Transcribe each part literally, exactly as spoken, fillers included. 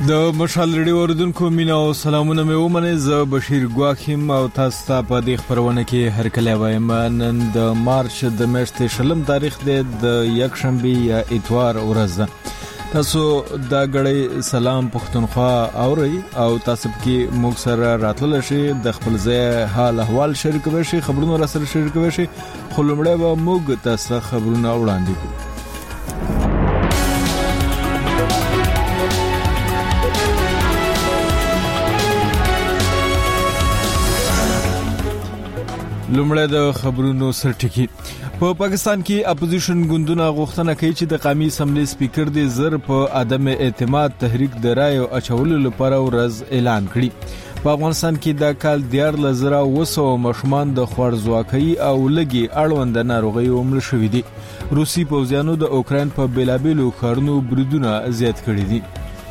د مشال ریډیو اوریدونکو مینا او سلامونه مې ومنه. زه بشیر ګواخیم او تاسو ته په دې خبرونه کې هر کله وایم. نن د مارچ د میاشتې شلم تاریخ دی، د یک شنبه یا اتوار ورځ ده. تاسو دا غړي سلام پښتونخوا اوري او تاسو کې موږ سره راتلل شي، د خپل ځای حال احوال شریکوي شي، خبرونه را سره شریکوي شي. خو لمړی به موږ تاسو خبرونه وړاندې کوو. لومړی د خبرونو سرټکی. په پاکستان کې اپوزیشن ګوندونه غوښتنه کوي چې د قومي اسمبلی سپیکر د زر په عدم اعتماد تحریک د رایو اچولو لپاره ورځ اعلان کړي. په افغانستان کې د کال دیار لزرا وسو مشمان د خوارزواکۍ او لګي اړوند ناروغي ومل شوې دي. روسي پوځیانو د اوکرين په بیلابیلو خارونو بریدونه زیات کړي دي.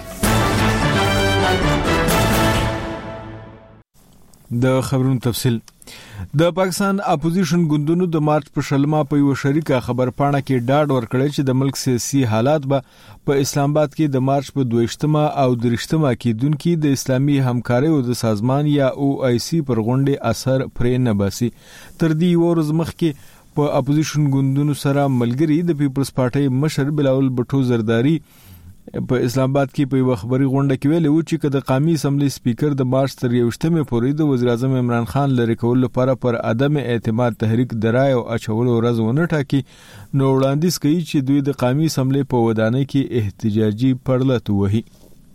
د خبرونو تفصیل. د پاکستان اپوزیشن ګوندونو د مارچ په شلمه په یو شریکه خبرپاڼه کې ډاډ ورکړی چې د ملک سیاسي حالات به په اسلام آباد کې د مارچ په دویشتمه او درشتمه کې دونکو د اسلامي همکارۍ او د سازمان یا او آی سی پر غونډې اثر پرې نه باسي. تر دې ورځ مخکې په اپوزیشن ګوندونو سره ملګری د پیپلز پارټي مشر بلاول بټو زرداری په اسلام آباد کې په یو خبري غونډه کې ویلي و چې د قومي اسمبلی سپیکر د مارچ تر یوشتمه پورې د وزیر اعظم عمران خان لری کول لپاره پر عدم اعتماد تحریک درای او اچولو ورځ ونه ټاکي، نو وړاندیز کوي چې دوی د قومي اسمبلی په ودانۍ کې احتجاجي پړلت وهي.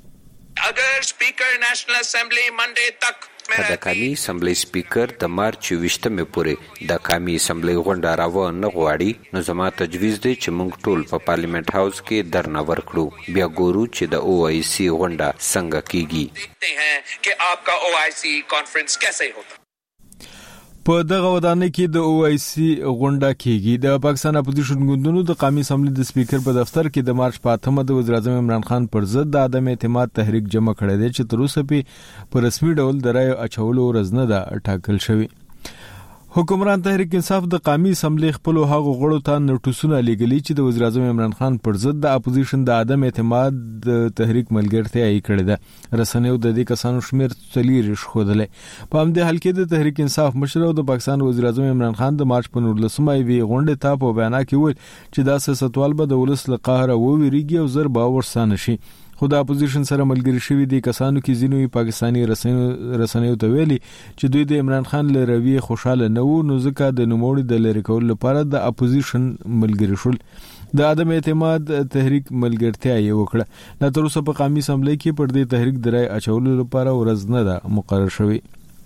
اگر سپیکر نېشنل اسمبلی منډه تک د قومي اسمبلی سپیکر د مارچ ویشتمه پورې د قومي اسمبلی غونډه راو نه غواړي، نو زما تجویز دی چې موږ ټول په پارلیمنت هاوس کې درنه ورکړو، بیا ګورو چې د او آی سی غونډه څنګه کیږي. دیکھتے ہیں کہ آپ کا او آی سی کانفرنس کیسے ہوتا. په دغه ودانۍ کې د او آی سی غونډه کیږي. د پاکستان اپوزیشن ګوندونو د قومي اسمبلی د سپیکر په دفتر کې د مارچ په اتمه د وزیر اعظم عمران خان پر ضد د عدم اعتماد تحریک جمع کړی دی چې تر اوسه په رسمي ډول د رایو اچولو ورځ نه ده ټاکل شوی. حکومران تحریک انصاف د قومي اسمبلی خپل هغه غړو ته نوټیسونه لګلي چې د وزیر اعظم عمران خان پر ضد د اپوزیشن د عدم اعتماد د تحریک ملګرتیا یې کړې ده. رسنیو د دې کسانو شمیر څلور شخودلې. په همدې حال کې د تحریک انصاف مشر او د پاکستان وزیر اعظم عمران خان د مارچ په نولسمه وی غونډه ته په بیان کې ویل چې دا سیاستوال به د ولس له قهره وویریږي او زر به ورسانه شي. خو د اپوزیشن سره ملګری شوی دي کسانو کې ځینوي پاکستانی رسنیو رسنیو ته ویلي چې دوی د عمران خان له رویه خوشاله نه وو، نو ځکه د نوموړي د لری کول لپاره د اپوزیشن ملګری شول. د عدم اعتماد تحریک ملګرتیا یې وکړه. لا تر اوسه په قومي اسمبلی کې پر دې تحریک درای اچولو لپاره ورځ نه ده مقرر شوی.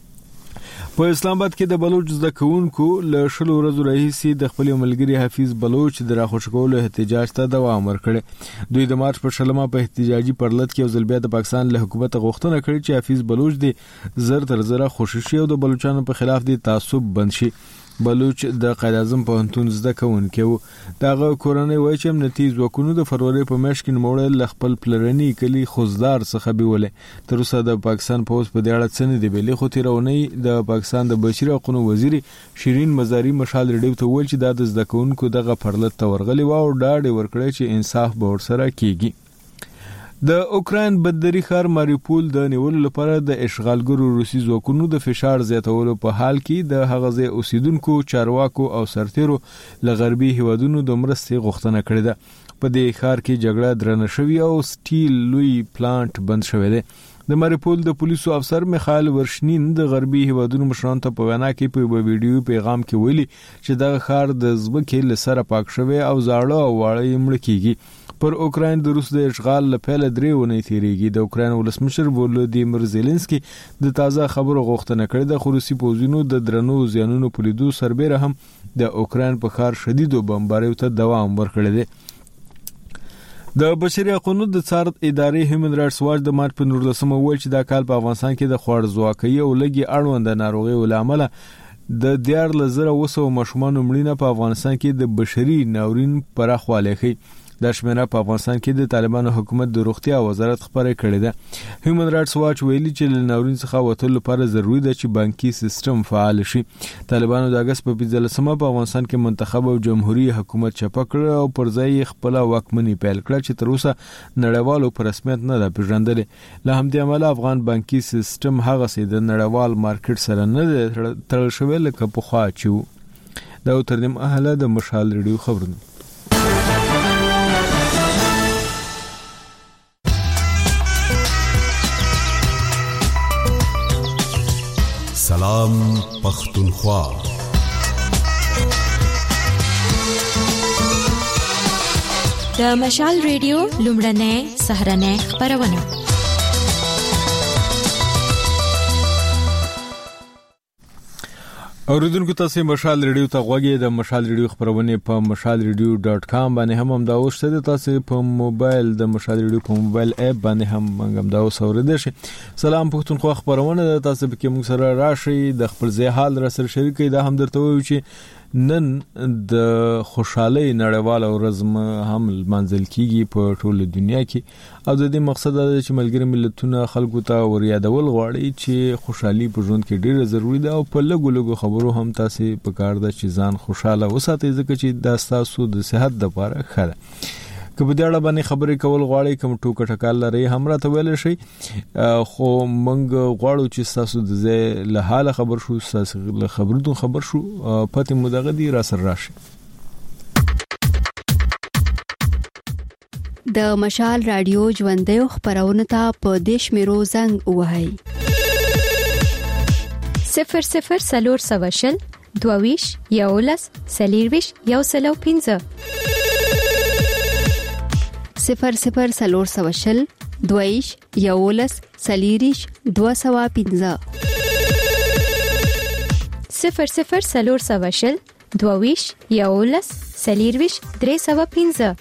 په اسلام آباد کې د بلوچ زده کوونکو له شلو ورځو راهیسې د خپل ملګری حفیظ بلوچ د راخوش کولو احتجاج ته دوام ورکړي. دوی د مارچ په شلمه په احتجاجي پړلت کې ځل بیا د پاکستان له حکومت غوښتنه کړې چې حفیظ بلوچ د زر تر زره خوششي او د بلوچانو په خلاف د تعصب بند شي. بلوچ د قائد اعظم پوهنتون زده کوونکی و. دغه کورنۍ وایي چې امنیتي ځواکونو د فروری په میاشت کې نوموړی له خپل پلرني کلي خوزدار څخه بیولې. تر اوسه د پاکستان پولیس په دې اړه څه نه دی ویلي، خو تیرونی د پاکستان د بشري حقوقو وزیر شیرین مزاری مشال ریډیو ته ویل چې دا د زده کوونکو دغه پړلت ته ورغلي و او ډاډ ورکړی چې انصاف به ورسره کیږي. د اوکرين بندري ښار ماریوپول د نیولو لپاره د اشغالګرو روسي ځواکونو د فشار زیاتولو په حال کې د هغه ځای اوسیدونکو، چارواکو او سرتیرو له غربي هیوادونو د مرستې غوښتنه کړې ده. په دې ښار کې جګړه درنه شوې او سټیل لوی پلانټ بند شوی دی. د ماریوپول د پولیسو افسر میخائیل ورشنین د غربي هیوادونو مشرانو ته په وینا کې په ویډیو پیغام کې ویلي چې دغه ښار د ځمکې له سره پاک شوی او زاړه او واړه مړ کیږي. پر اوکرين د روس د اشغال لپاره درې ونې تیریږي. د اوکرين ولسمشر ولودیمیر زيلنسکي د تازه خبرو غوښتنه کړې ده، خو روسي پوځونو د درنو زیانونو په لیدو سربېره هم د اوکرين په ښار شدیدو بمباریو ته دوام ورکړی دی. د بشري حقوقو د څار ادارې هیومن رائټس واچ د مارچ په نولسمه ویل چې دا کال په افغانستان کې د خوارزواکۍ او لګي اړوند ناروغي ولامل د دیار لزره وسو مشمانو مړینه په افغانستان کې د بشري ناورین پراخوالی ښيي. د شمیره په افغانستان کې د طالبانو حکومت د روغتیا وزارت خبرې کړې ده. هیومن رائټس واچ ویلي چې له ناورین څخه وتلو لپاره ضروري ده چې بانکي سیستم فعال شي. طالبانو د اگست په پنځلسمه په افغانستان کې منتخب او جمهوریت حکومت چپه کړ او پر ځای خپل واکمني پیل کړه چې تر اوسه نړیوالو په رسمیت نه ده پیژندلې. له همدې امله افغان بانکي سیستم هغه سي د نړیوال مارکیټ سره نه تړل شوی لکه پخوا چې و. دا تر دې مهاله د مشال ریډیو خبرونه. سلام پختونخوا. د مشال ریډیو لومړنۍ سهرنۍ خبرونه. اوریدونکو تاسو مشال ریډیو ته غوږی د مشال ریډیو خبرونه په مشال ریډیو ډاټ کام باندې هم هم دا اوسه د تاسو په موبایل د مشال ریډیو په موبایل اپ باندې هم هم دا اوسوریدل شي. سلام پښتونخوا خبرونه د تاسو په کې موږ سره راشي د خپل ځای حال را سره شریکي دا هم درته وایو چې نن د خوشحالي نړیواله ورځ هم منځل کیږي په ټوله دنیا کې او د دې مقصد دا چې ملګری ملتونه خلکو ته وريادول غواړي چې خوشحالي په ژوند کې ډیره ضروری ده او په لګو لګو خبرو هم تاسو په کار ده چې ځان خوشاله وساتئ ځکه چې دا تاسو د صحت لپاره ښه ده. که په دې اړه باندې خبرې کول غواړئ کوم ټوکه ټکال لري هم راته ویل شي خو موږ غواړو چې تاسو د زه له حاله خبر شو تاسو له خبرونو خبر شو پته مدغه دی را سره راشي. د مشال رادیو ژوندۍ خبرونه ته په دیش میرو زنګ وهاي صفر صفر سلور سواشل دوویش یولس سلیرویش یو سلو پینځه صفر صفر سلور سواشل دویش یولس سلیریش دو سوا پینځه صفر صفر سلور سواشل دوویش یولس سلیرویش درې سوا پینځه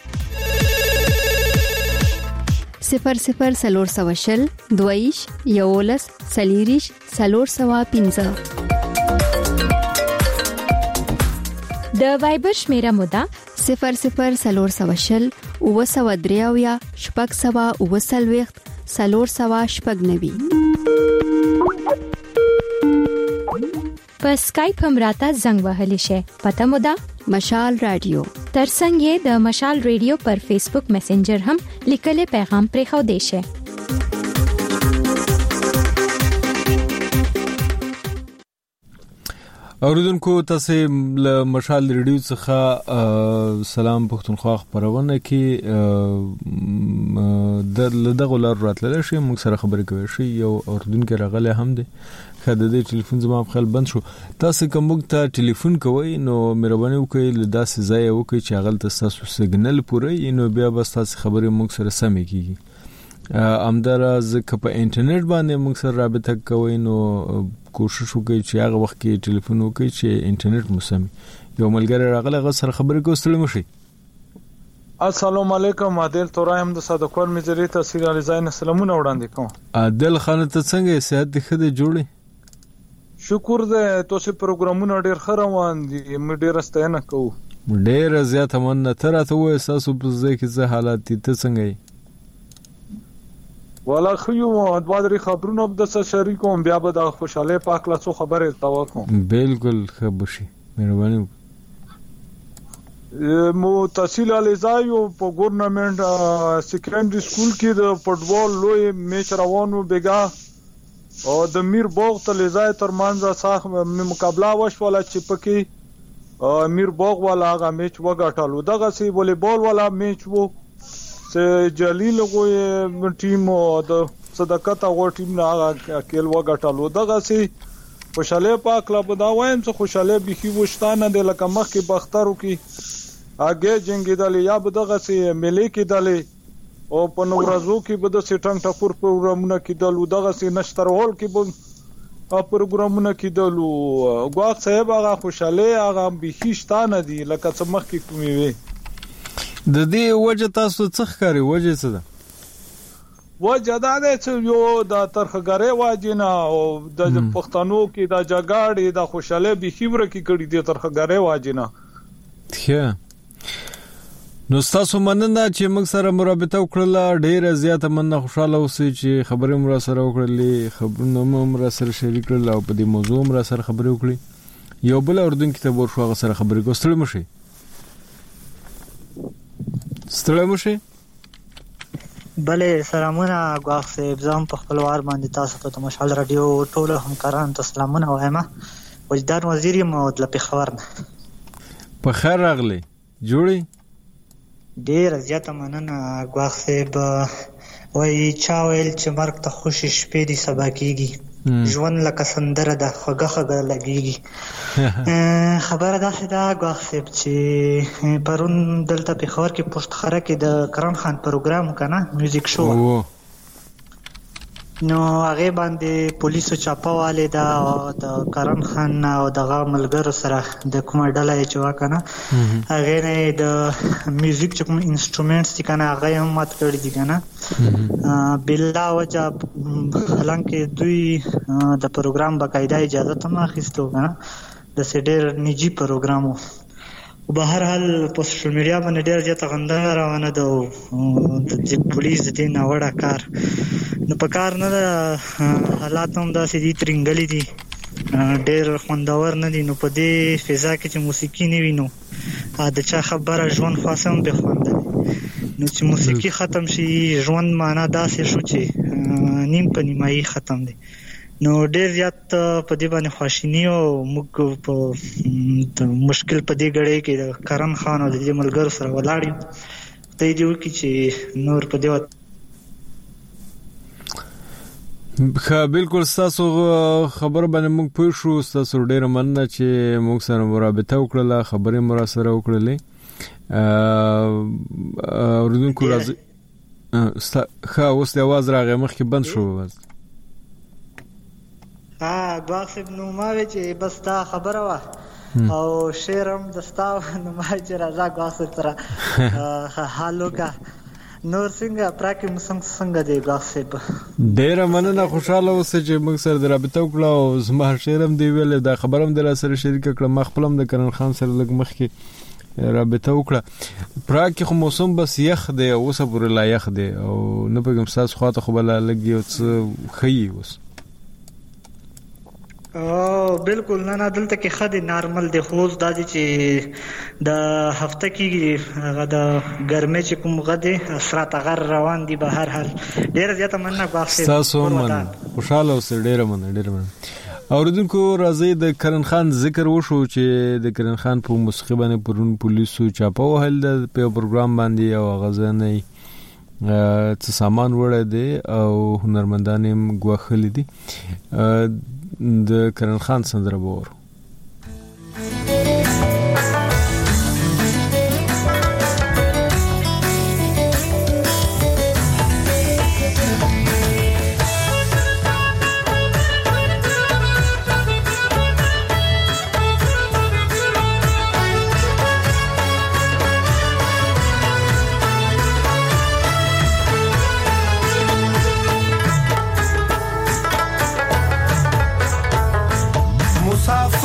صفر صفر سلور سواشل دویش یولس سلیریش سلور سوا پینځه. د وایبر شمیره مودا صفر صفر سلور سواشل او سوا دریاویا شپږ سوا او سلويخت سلور سوا شپږ نوي. په اسکایپ هم راته زنګ وهلی شي پته مودا مشال رادیو. ترڅنګ یې د مشال ریډیو پر فیسبوک میسنجر هم لیکل پیغام پرې خو دی شي. اوریدونکو تاسو له مشال ریډیو څخه سلام پښتونخوا خبرونه کې د دغه لار راتلل شي موږ سره خبرې کوي شي یو اوریدونکو راغله هم دي خاله د ټلیفون زما په خپل بند شو. تاسو کوم ته ټلیفون کوي نو مهرباني وکړئ له داسې ځای وکړئ چې هغه تاسو سیګنل پوره نو بیا بس تاسو خبرې موږ سره سمې کیږي. امدار ځکه په انټرنیټ باندې موږ سره رابطه کوي نو کوشش وکړئ چې هغه وخت کې ټلیفون وکړئ چې انټرنیټ مو سم. یو ملګری راغله غو سره خبرې کوستل مشي. السلام علیکم عادل تورایم د صادقور مجری تفسیر علی زین سلامونه وړاندې کوم. عادل خان ته څنګه صحت د خده جوړي؟ شکر دې تاسو پروګرامونه ډیر ښه روان دي مې ډیر ستاینه کوم. ډیر زیات مننه تر ته وې تاسو په ځکه چې حالات ته څنګه یې؟ والا خو یو د وادري خبرونه د شریکوم بیا به د خوشاله پاک لا څو خبره تا وکم. بالکل خبرشي مهرباني. مو تحصیل الیزایو په ګورنمنت سیکنډری سکول کې د فوټبال لوی میچ روانو بیګا او د میر باغ ته لیزای تر منځ ساخ مقابله وشوله چې پکې میر باغ والا هغه میچ وګټلو دغه سی والیبال والا میچ وو چې جلیل غوې ټیم او د صداقت غو ټیم نه هغه کېل وګټلو دغه سی خوشاله پاک لا بدا وایم چې خوشاله بيخي وشتانه د لکه مخ کې بخترو کې اگې جنگیدل یا بدغه سي ملي کې دلې او په نورازو کې بده سټنګ ټاپور پروګرامونه کې دلو دغه سي نشترول کې په پروګرامونه کې دلو غواړ صاحب هغه خوشاله هغه بيخي شتانه دي لکه څه مخ کې کومي وي د دې وجه تاسو څه ښکاری وجه څه ده؟ وجه دا ده چې یو د ترخګری واجنه او د پښتنو کې د جګړې د خوشاله به خبره کې کړي دي ترخګری واجنه. ښه نو تاسو مننه چې موږ سره مرابطه وکړه. ډیره زیاته مننه، خوشاله اوسئ چې خبرې مو سره وکړلې، خبرونه مو سره شریک کړل او په دې موضوع مو سره خبرې وکړې. یو بل اردن کې ته ورشو هغه سره خبرې کوستل مشي ستړی مشي. بله سلامونه غواخ صاحب، زم په خپل وار باندې تاسو ته مشعل رادیو ټول همکارانو ته سلامونه وایم. وجدان وزیر یم د پېښور نه. په خیر راغلی جوړی. ډیر زیاته مننه غواخ صاحب. وای چا ویل چې مرګ ته خوشی شپې دي سبا کیږي، ژوند لکه سندره ده خوږه خوږه لګیږي. خبره داسې ده غواخ صاحب چې پرون دلته پېښور کې پښت خره کې د کرن خان پروګرام کنه میوزیک شو، نو هغه باندې پولیسو چاپواله دا د کرن خان او دغه ملګرو سره د کومه ډله چې واکنه هغه نه د میوزیک چې کوم انسټرومنټس دي کنه هغه هم مات کړی دي کنه بلا وجه، حالانکه دوی د پروګرام باقاعده اجازه تم اخیستو کنه د سډر نجی پروګرامو. په هر حال په سوشل میډیا باندې ډېر زیات غندنه روانه ده د پولیس د دې ناوړه کار. نو په کار نه ده، حالات هم داسې دي ترنګلي دي، ډېر خوندور نه دي. نو په دې فضا کې چې موسیقي نه وي نو د چا خبره ژوند خاصه هم بې خونده وي. نو چې موسیقي ختم شي ژوند معنا داسې شو چې نیم په نیمایي ختم دی. نو ډېر زیات په دې باندې خواشینی او موږ په مشکل په دې غړې کې د کرن خان او د دې ملګرو سره ولاړ یو. ته دې وکړي چې نور په دې ښه بالکل تاسو خبر باندې موږ پوه شو. تاسو ډېر مننه چې موږ سره مرابطه وکړه، خبرې مو سره وکړلې. اوردونکو راځي ښه اوس د आवाज راغی مخکې بند شو. بس ها غواخب نو ما وی چې بس تا خبره وا او شیرم دستا نو ما چې راځه غواخب تر حالو کا نور څنګه پراکې مسنګ څنګه دی غواخب. ډیر مننه، خوشاله اوسه چې موږ سره درابطه وکړه او زما شیرم دی ویل دا خبرم در سره شریک کړم. ما خپلم د کرن خان سره لګ مخ کې رابطه وکړه. پراکې خو موسم بس یخ دی اوسه پورې لا یخ دی او نه پګم ساس خواته خو بل لګي او څه خي اوس. او بالکل نه نه دلته کې خدي نارمل دی، خو دا چې د هفته کې هغه د ګرمه چې کوم غدي سرات غر روان دي. به هر حال ډیر زیاته مننه غواخې تاسو من خوشاله اوسئ. ډیر مننه ډیر مننه. اوردونکو راځي د کرن خان ذکر وشو چې د کرن خان په موسیقي باندې پرون پولیسو چاپه وهل د پروګرام باندې او غزنه څه سامان وړه دي او هنرمندان هم غوښلي دي. د کرن خان سندره بور مسافر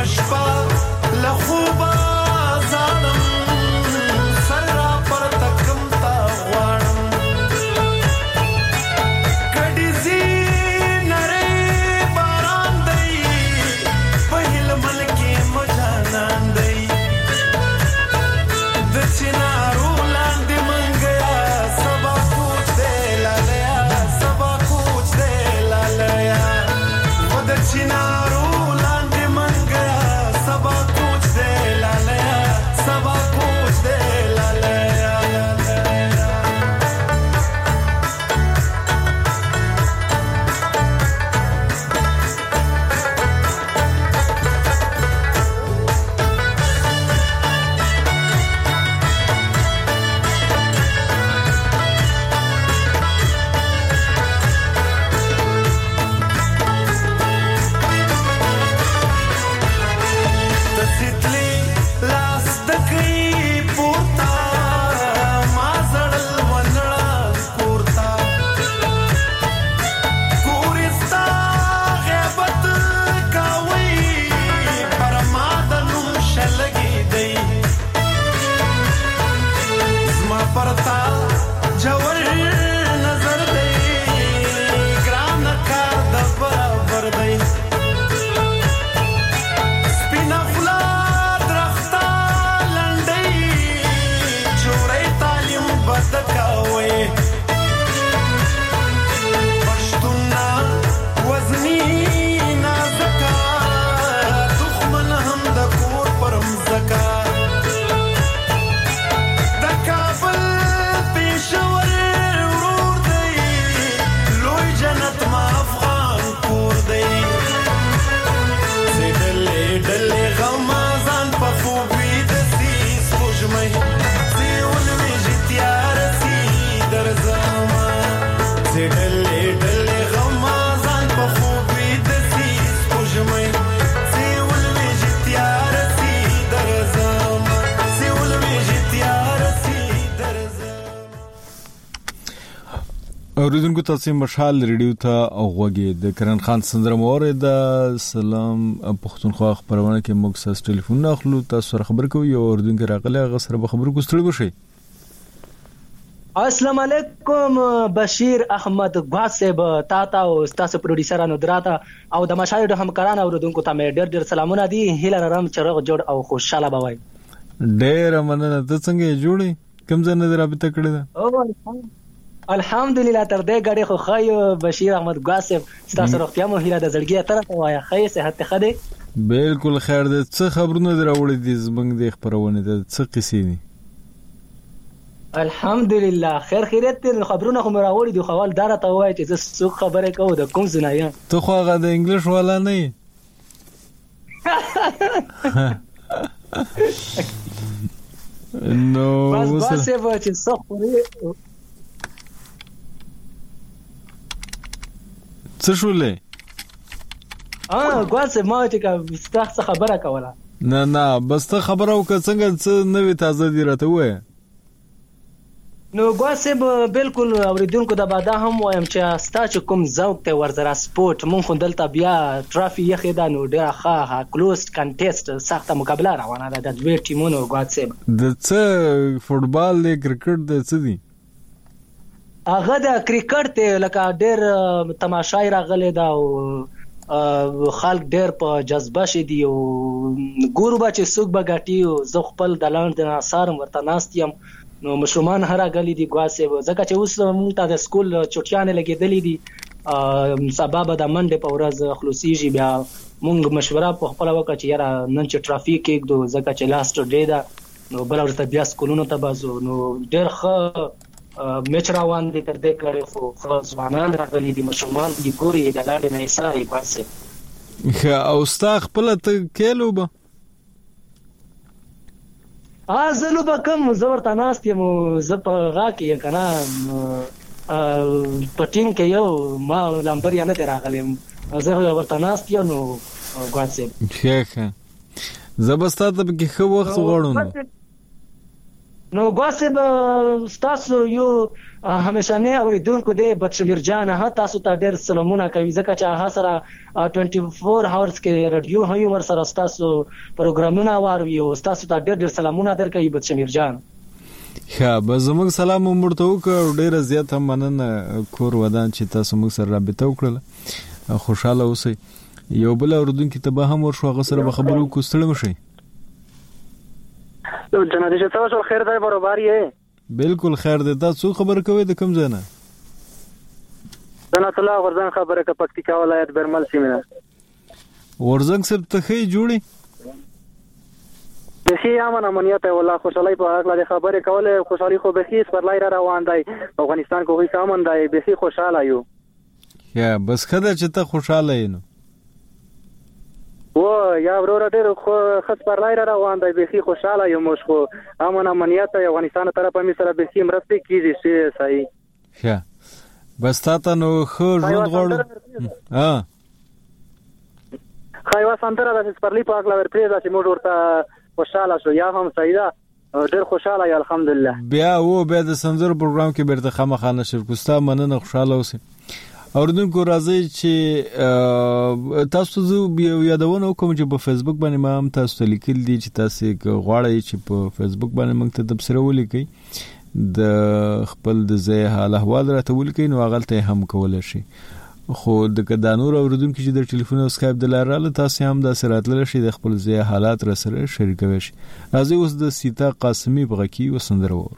مشپا لخوبا زالم سرا پر تکم تا غوانم کډیزی نری باران دی پهل ملکی مجانان دی د چنارو لاندې منګیا سبا کوچ دی لالیا سبا کوچ دی لالیا و د چنارو لاندې منګیا سبا کوچ دی لالیا سبا کوچ دی لالیا اوریدونکو تاسو مشال ریډیو ته اوغوږی د کرن خان سندره مور د سلام پښتونخوا خبرونه کې موږ ساس ټلیفون اخلو تاسو سره خبر کوي او اوریدونکو راغله غسر به خبرو کوستړي بشي السلام علیکم بشیر احمد غاسب تاتا او تاسو پروډوسرانو دراته او د مشال د همکارانو اوریدونکو ته مې ډېر ډېر سلامونه دي هیله لرم چې روغ جوړ او خوشاله بوي ډېر مننه ته څنګه جوړې کوم ځای نه رابطه کړې ده او الحمدلله تر دې غړي خو خای بشیر احمد غاسب ستاسو روغتیا مو هیله د زړګي طرف وایا خای صحت خده بالکل خیر ده څه خبرونه دراوړې دي زمنګ د خبرونه ده څه قصې دي الحمدلله خیر خیریت دې خبرونه خو مراوړې دي خو ول دار ته وای چې څه خبره کوو د کوم زنایا ته خو هغه د انګلیش والا نه نو بس غاسب چې څه خوري څه شولې اه غواړم ما ته کا ستاسو خبره کوله نه نه بس ته خبره وکړه څنګه څه نوې تازه دی راته وای نو غواړم بالکل اوریدونکو د بادا هم وایم چې ستاسو کوم ذوق ته ورزره سپورت مونږ دلته بیا ټرافي یخې دا نو ډیره ښه کلوزډ کنټیسټ سخته مقابله روانه ده د دوه ټیمونو غواړم د څه فوټبال دی کرکټ دی څه دی هغه د کرکټ ته لکه ډېر تماشای راغلی دا او خلک ډېر په جذبه شي دي او ګورو به چې څوک به ګټي او زه خپل د لاندې ناصار ورته ناست یم نو مشرومان هر غلي دي ګواسه ځکه چې اوس موږ ته د سکول چټیانې لګېدلې دي سبب د منډه په ورځ خلاصيږي بیا موږ مشوره په خپل وکړه چې یاره نن چې ټرافیک کېږدو ځکه چې لاست ډے ده نو بل ورته بیا سکولونو ته بازو نو ډېر ښه میچ روان دي تر دې کړي خو ځوانان راغلي دي مشرومان دي ګوري د لاندې نه ایسای پاسه او ستا خپل ته کېلو به ا زلو به کوم زور تناست یم ز په غا کې کنه پټین کې یو ما لمبر یا نه راغلم زه ورته ناست یم نو غواړم ښه زبستا ته کې خو وخت غوړم نو ګواسب تاسو یو همیشانه اوریدونکو دی بچمیر جان ها تاسو ته ډېر سلامونه کوي ځکه چې هغه سره چوبیس هاورز کې رادیو هي ور سره تاسو پروګرامونه واروي او تاسو ته ډېر ډېر سلامونه درکوي بچمیر جان. ښه به زموږ سلام ومرته وکړو ډېر زیات هم مننه کور ودان چې تاسو موږ سره رابطه وکړه خوشاله اوسئ. یو بل اوریدونکو ته به هم ورشو هغه سره به خبرو کو ستړي مشي. جناب چې تاسو خیر دی برابر یې بالکل خیر دی. تاسو خبر کوئ د کوم ځای نه؟ جناب الله ورزنګ خبره ک پکتیکا ولایت برمل سیمه. ورزنګ سره ته جوړي د شي امن امنیت والله خوشالۍ په هغه خبره کوله خوشالي خو به هیڅ پر لای را روان دی افغانستان کو هیڅ امن دی به خوشاله یو. یا بس خدای چې ته خوشاله یې نو و یا ورور ډېر خو خاص پر لای را روان دی به خوشاله یو مش خو امن امنیت افغانستان طرفه می سره به مرسته کیږي شي صحیح. ښه بس تاسو نو خو ژوند غواړو. ها خایوا سندره د سپرلی په اګلا ور پریزا چې موږ ورته خوشاله شو یا هم سیدا ډېر خوشاله یم الحمدلله. بیا و بیا د سندرو پروګرام کې بیرته خامخانه شرکستا مننه خوشاله اوسئ. اوردونکو راځي چې تاسو زه یادونه کوم چې په فیسبوک باندې ما هم تاسو ته لیکل دي چې تاسو غواړئ چې په فیسبوک باندې موږ ته تبصره ولیکئ د خپل د ځای حال احوال راته ولیکئ نو هغه ته هم کولای شي. خو د کدانور اوردونکو چې د ټلیفون او اسکایپ د لارې تاسو هم د سراتل شي د خپل ځای حالات را سره شریکوي شي. راځي اوس د سیتا قاسمی بغکی وسندره ور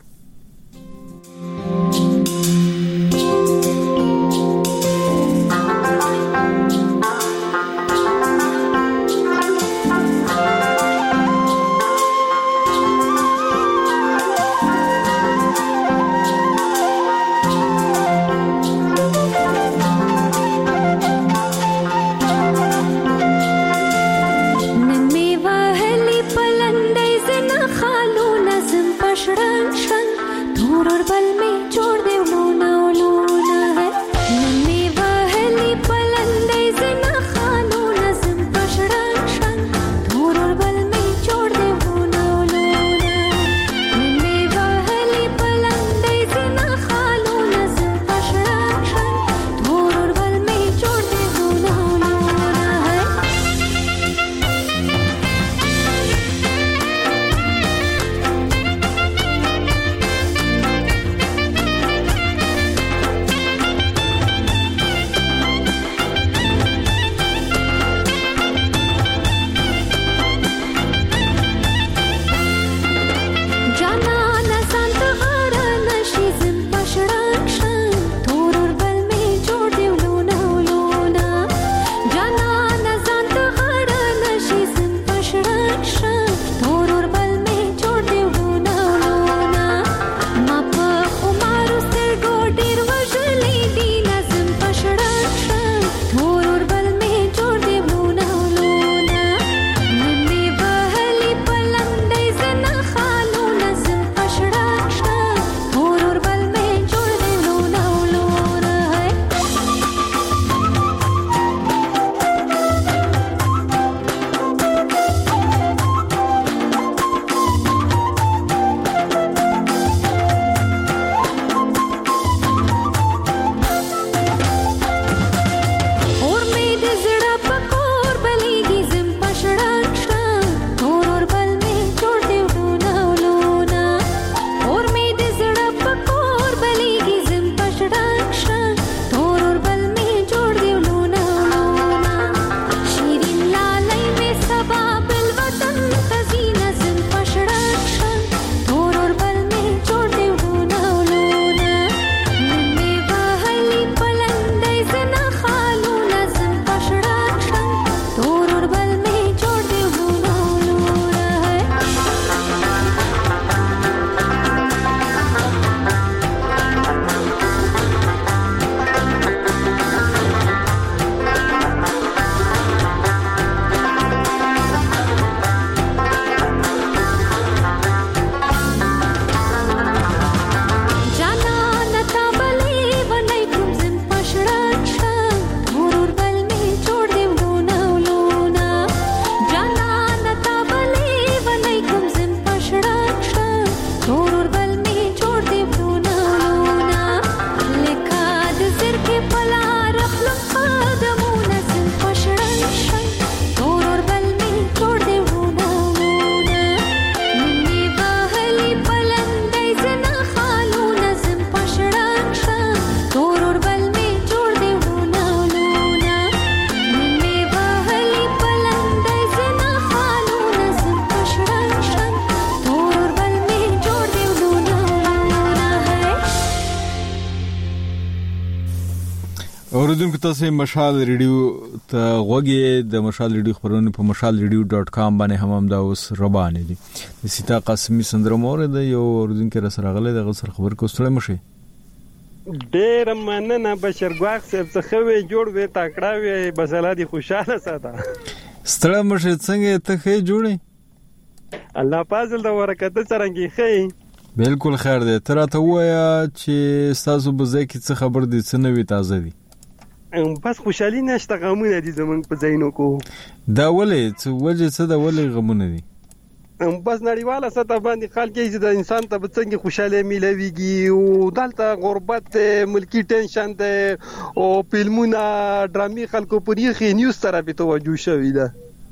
اوریدونکو تاسو مشال ریډیو ته غوږی د مشال ریډیو خبرونه په مشال ریډیو ډاټ کام باندې هم هم دا اوس روانه دي. د سیتا قاسمی سندره مور د یو اوریدونکو را سره غلې د سر خبر کوستړی مشه. ډېر مننه بشر ګواخ صاحب څخه وی جوړ وې تاکړه وې بسلا دي خوشاله ساته. ستړی مشه څنګه ته خې جوړې؟ الله پازل د ورکت څرنګي خې. بالکل خیر دی. تر ته وایا چې تاسو به ځکه څه خبر دي څه نوې تازه دي؟ بس خوشحالي نشته غمونه دي زمونږ په ځینو کو. دا ولې څه وجه څه دا ولې غمونه دي؟ بس نړیواله سطح باندې خلک چې د انسان ته څنګه خوشاله ملويږي او دلته غربت ملکی ټینشن ده او فلمونه ډرامي خلکو پرې خې نیوز طرف ته توجه شوی ده.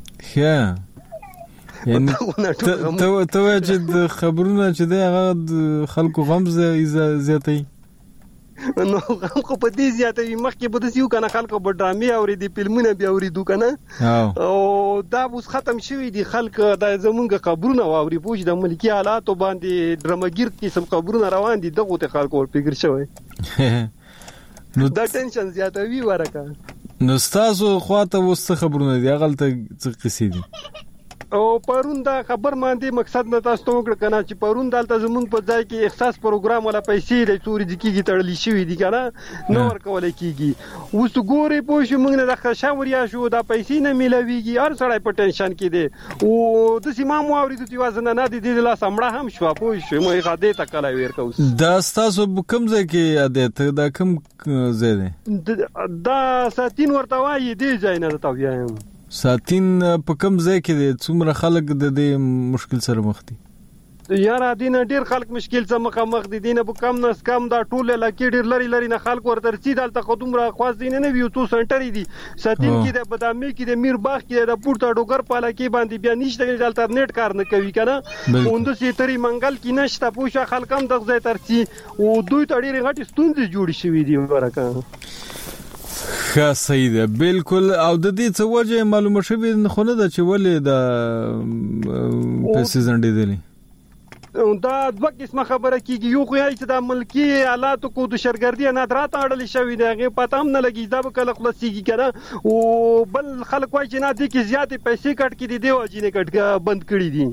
ښه یعنی ته ته چې د خبرونه چې د هغه خلکو غم زیاتې نو هم خو په دې زیاتې مخکې به د یو کنه خلکو په ډرامي اوري دي فلمونه بیا اوري دو کنه او دا اوس ختم شوی دي خلک د زمونږ خبرونه اوري پوج د ملکی حالات باندې ډرامګیر قسم خبرونه روان دي دغه ته خلکو فکر شوی نو دا ټینشن زیاتوي ورکه. نو تاسو خواته وسته خبرونه دي غلطه څه قصې دي او پرون دا خبر باندې مقصد نه تاسو ته وکړ کنه چې پرون دلته زمونږ په ځای کې احساس پروګرام ولا پیسې د توري د کیږي تړلې شوې دي کنه نو ورکول کیږي اوس ګوري پوه شو موږ نه د خشاوریا شو دا پیسې نه ملويږي هر سړی په ټینشن کې دي او د سیما مو اورېدو چې وازنه نه دي د لاس امړه هم شو پوه شو مو یې غاده تکلا ویر کوس. دا تاسو کوم ځای کې عادت دا کوم ځای دی؟ دا ساتین ورته وایي دی ځای نه تا وایم. ساتین په کوم ځای کې دي څومره خلک د دې مشکل سره مخ دي؟ یاره دینه ډیر خلک مشکل سره مخ مخ دي دینه په کم نس کم دا ټول لکه ډیر لري لري نه خلک ورته رسید دلته خدوم را خاص دینه نه ویو تو سنټری دي ساتین کې د بادامي کې د میر باغ کې د پورته ډوګر پاله کې باندې بیا نشته دلته نت کار نه کوي کنه اوند سي تری منګل کې نشته پوښه خلک هم دغه ځای ترسي او دوی تړي غټي ستونزې جوړ شوې دي ورکه. ښه صحیح ده بالکل. او د دې څه وجه معلومه شوې خو نه ده چې ولې د پیسې ځنډېدلې؟ دا دوه قسمه خبره کیږي یو خو یې چې د ملکی حالاتو کو د شرګردي نادرات اړل شوی دی هغه پته هم نه لګي دا به کله خلاصيږي کنه او بل خلک وایي چې نه دي کې زیاتې پیسې کټ کړي دی او اجینه کټ بند کړي دي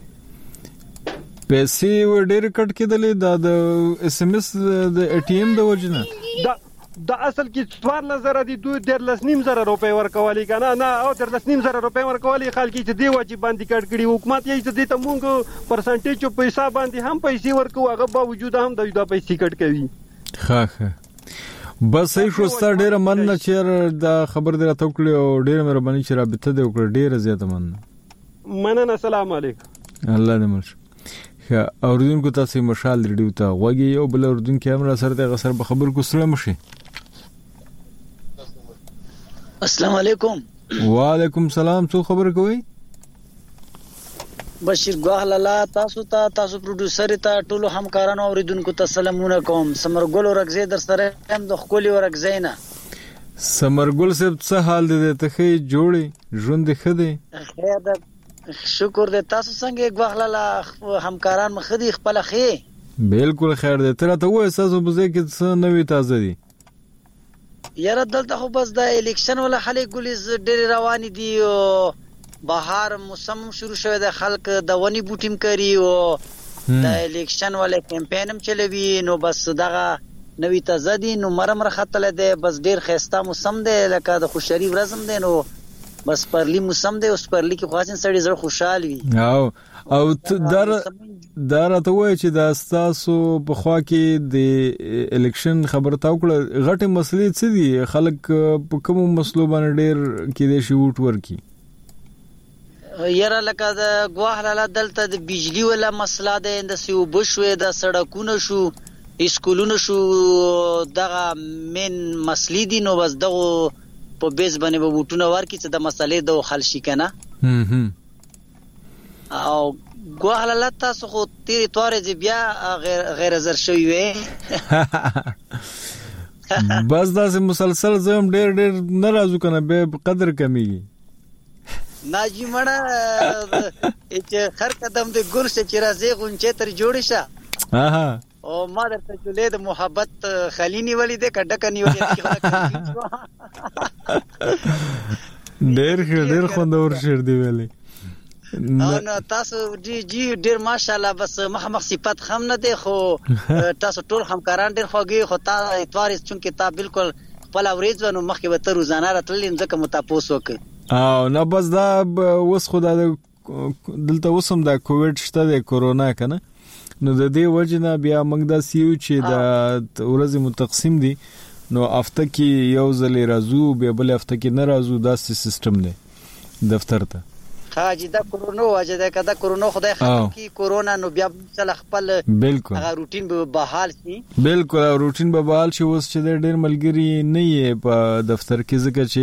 پیسې و ډېر کټ کېدلې دا د اس ام اس د ای ټي ایم د وجنه دا دا اصل کې څوار نظر دي دوی ډېر لسنیم زره روپۍ ورکولې کنه نه او ډېر لسنیم زره روپۍ ورکولې خلک چې دی واجب باندې کټ کړي حکومت یې چې د تمونګ پرسنټیج په پیسې باندې هم پیسې ورکو هغه باوجود هم د دا پیسې کټ کوي. ښه ښه بس یې شو ستاره ډېر مننه چې دا خبر دې راته وکړې او ډېر مهرباني چې رابطه دې وکړه ډېر زیاته مننه. مننه السلام علیکم. الله دې مل. ښه اوریدونکو تاسو مشال ریډیو ته غوږی یو بل اوریدونکو هم را سره د غسر په خبر کو سره مشي. السلام علیکم. وعلیکم سلام. څو خبر کوي؟ بشیر ګواه لاله تاسو ته تاسو پروډوسر ته ټولو همکارانو اوریدونکو ته سلامونه کوم. سمرګل ورغزي در سره هم د خولي ورغزي نه. سمرګل صاحب څه حال دي ته خې جوړي ژوند ښه دی؟ خیر ده شکر دې. تاسو څنګه ګواه لاله همکاران مخدي خپل خې؟ بالکل خیر ده. تر ته وای تاسو بزې کې څه نوې تازه دي؟ یاره دلته خو بس د الیکشن ولا خلک ګلیز ډېر روان دي او بهار موسم شروع شوی د خلک د ونی بوټیم کوي او د الیکشن ولا کمپاین هم چلوي نو بس دغه نوې تازه دي نو مرمر خطل ده بس ډېر خسته موسم ده لکه د خوشحالي ورځم ده نو بس پرلی موسم ده اوس پرلی کې خاصن سړی زړه خوشحال وي او او دار دار ته وای چې د استاسو په خوا کې د الیکشن خبر تا وکړه غټه مسلې څه دي خلک په کوم مسلو باندې ډېر کې دي شي ووټ ورکی یاره لکه د ګواه لاله دلته د بجلی ولا مسله ده د سیو بشوي د سړکونو شو اسکولونو شو دغه مین مسلې دي نو بس دغه په بیس باندې به وټونه ورکی چې د مسلې د حل شي کنه او ګواه لاله تاسو خو تیری توارې چې بیا غیر غیر زر شوی وي بس دا سه مسلسل زم ډېر ډېر ناراضو کنه به قدر کمیږي ناجی مړه چې هر قدم د ګل څخه چې راځي غونچه تر جوړ شه اها او ما درته جولې د محبت خلینی ولې دې کډه کني ولې ډېر ډېر خوندور شعر دی ویلي. نو تاسو جی جی ډېر ماشاءالله بس مخ مخ صفات خم نه دی خو تاسو ټول همکاران ډېر خوږی خو تا اتوار چونکه تا بالکل خپل اوریز ونو مخکې به تر روزانه راتلل ځکه متاسف وک او نه بس دا وس خدا دلته وسم دا کووډ شته د کورونا کنه نو د دې وجنه بیا موږ دا سیو چې دا ورځ متقسم دي نو هفته کې یو ځل راځو به بل هفته کې نه راځو دا سیستم دی دفتر ته حاجی دا کورونا واجه دا کدا کورونا خدای ختم کی کورونا نو بیا چل خپل بالکل هغه روټین به بحال شي بالکل روټین به بحال شي اوس چې ډېر ملګری نه یې په دفتر کې ځکه چې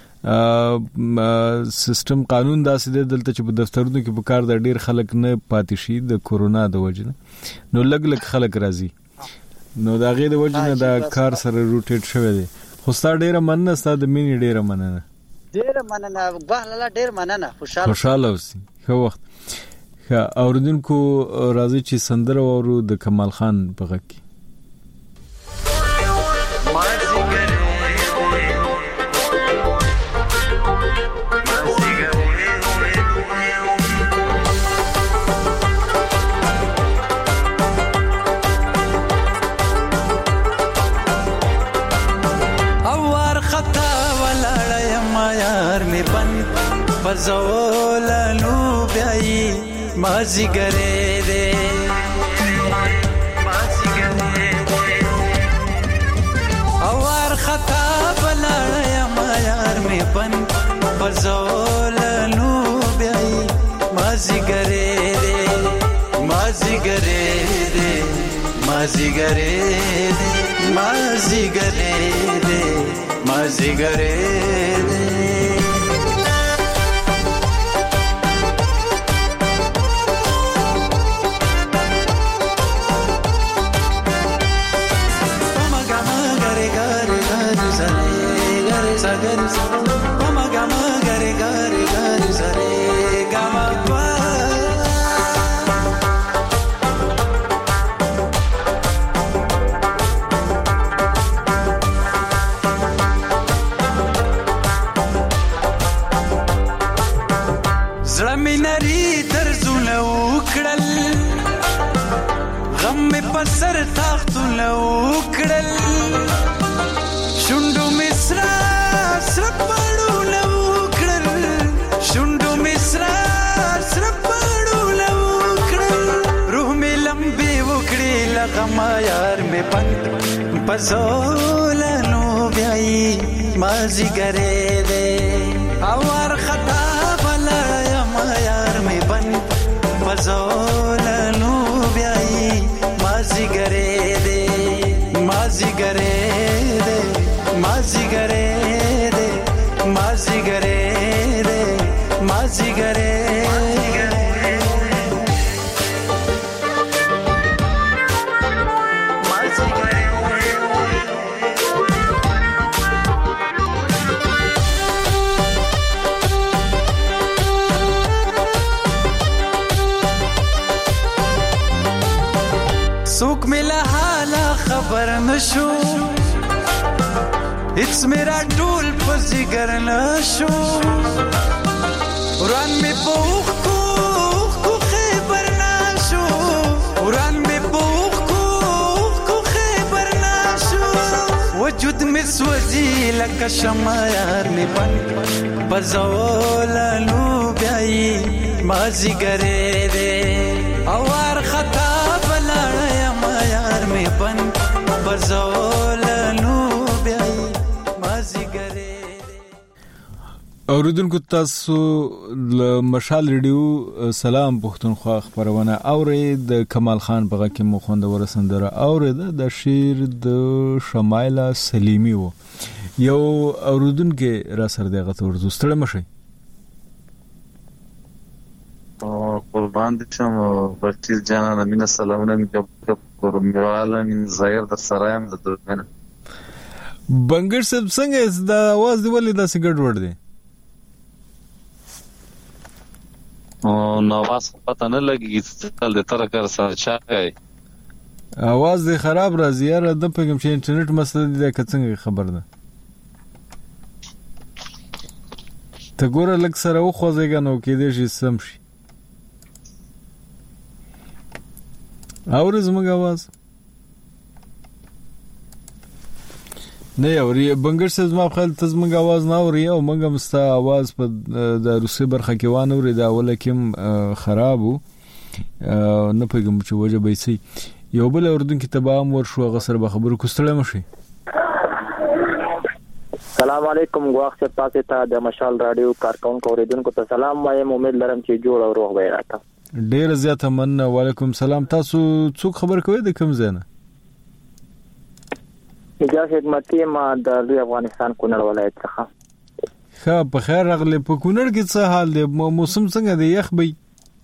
سیستم قانون داسې دی دلته چې په دفترونو کې په کار د ډېر خلک نه پاتې شي د کورونا د وجنه نو لګ لګ خلک راځي نو دا غي د وجنه دا کار سره روټیټ شوی دی خو ستا ډېر مننه ستا د مینې ډېر مننه ډېر مننه بهلاله ډېر مننه خوشاله خوشاله اوسې خو وخت ښه اوردونکو راځي چې سندره وورو د کمال خان په غږ کې بزولانو بیائی مازی گرے دے اوار خطا بلایا مایار میں بن بزولانو بیائی مازی گرے دے مازی گرے دے مازی گرے دے مازی گرے دے مازی گرے دے سر تاختونه وکړل شوندو مصرا سرپړونه وکړل شوندو مصرا سرپړونه وکړل روح می لمبي وکړي لغما یار می پند پزولانو بیاي مازی ګره دې اور خطا بلا ما یار می پند پزولانو بیاي مازی گرے دے مازی گرے دے مازی گرے دے مازی گرے دے مازی گرے سوک ملا حالا خبر نشو اټس میرا ټول پزګر نشو وران می پوخ کو کو خبر نشو وران می پوخ کو کو خبر نشو وجود می سوځي لکه شمع یار می پن بزولانو بیاي مازی ګره دې اور خطا میں بن بزولانو بیائی مازی گرے اوریدونکو تاسو مشال ریډیو سلام پښتونخوا خبرونه اورید د کمال خان په غږ کې مو خوندور سندره اورید د شعر د شمایلا سلیمی وو یو اوریدونکو را سره دغه ورزو ستړي مشي قربان دي شم بچی جانا نمینه سلامونه می کومواله من زایر در سرایم د دنیا بنګر سب څنګه د आवाज دی ولې د سګړ ور دی او نو واس پته نه لګي چې تل د تر کر سره چای اواز دې خراب راځي یاره د پګم چې انټرنیټ مسله دې که څنګه خبر ده ته ګوره لږ سره وخوځېږه نو کېدای شي سم شي اورې زموږ اواز نه اورې بنګر صاحب زما په خیال ته زموږ اواز نه اورې او موږ هم ستا اواز په د روسي برخه کې وانه اورې دا اوله کې خراب و نه پوهېږم چې وجه به یې څه یو بل اردونکي ته به هم ورشو هغه سره به خبرو کو ستړی مه شئ سلام علیکم ګواښ صاحب تاسو ته د مشال راډیو کارکونکو اوریدونکو ته سلام وایم امید لرم چې جوړ او روغ به راته ډېر زیاته مننه وعلیکم سلام تاسو څوک خبر کوئ د کوم ځای نه اجازه خدمتي ما د لوی افغانستان کونړ ولایت څخه ښه په خیر راغلی په کونړ کې څه حال دی موسم څنګه دی یخ به